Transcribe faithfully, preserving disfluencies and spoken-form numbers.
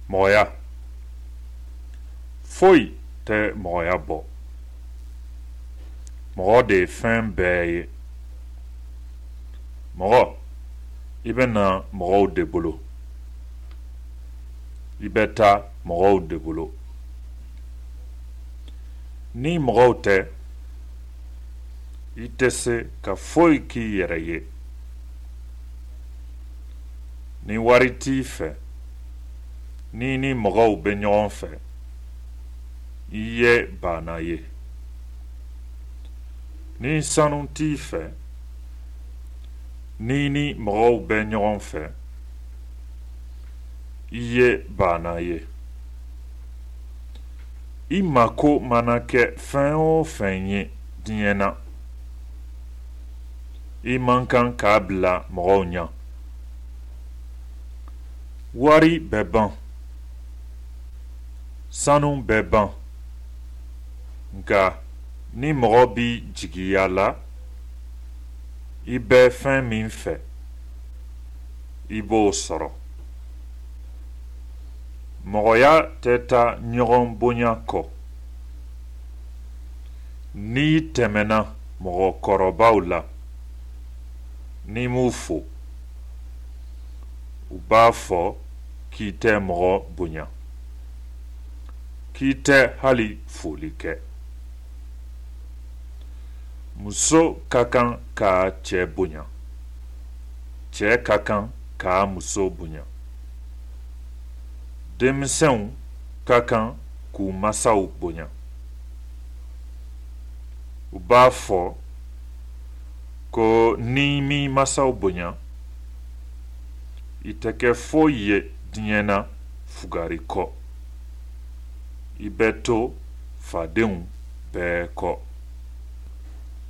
Mɔgɔya foyi tɛ mɔgɔya bɔ. Mɔgɔ de ye fɛn bɛɛ ye. Mɔgɔ i bɛ na mɔgɔw de bolo. I bɛ taa mɔgɔw de bolo. Ni mɔgɔw tɛ, i tɛ se ka foyi k'i yɛrɛ ye. Ni wari t'i fɛ, ni ni mɔgɔw bɛ ɲɔgɔn fɛ, i ye bana ye. Ni sanu t'i fɛ, ni ni mɔgɔw bɛ ɲɔgɔn fɛ, i ye bana ye. I mako mana kɛ fɛn o fɛn ye diɲɛ na, i man kan k'a bila mɔgɔw ɲɛ. Wari bɛ ban, sanu bɛ ban, nka ni mɔgɔ bi jigiya la, i bɛ fɛn min fɛ, i b'o sɔrɔ. Mɔgɔya tɛ taa ɲɔgɔn bonya kɔ. N'i tɛmɛna mɔgɔkɔrɔbaw la, n'i m'u fo, u b'a fɔ k'i tɛ mɔgɔ bonya, k'i tɛ hali foli kɛ. Muso ka kan k'a cɛ bonya, cɛ ka kan k'a muso bonya. Denmisɛnw ka kan k'u masaw bonya. U b'a fɔ ko n'i m'i masaw bonya, i tɛ kɛ foyi ye diɲɛ na fugari kɔ. I bɛ to fadenw bɛɛ kɔ.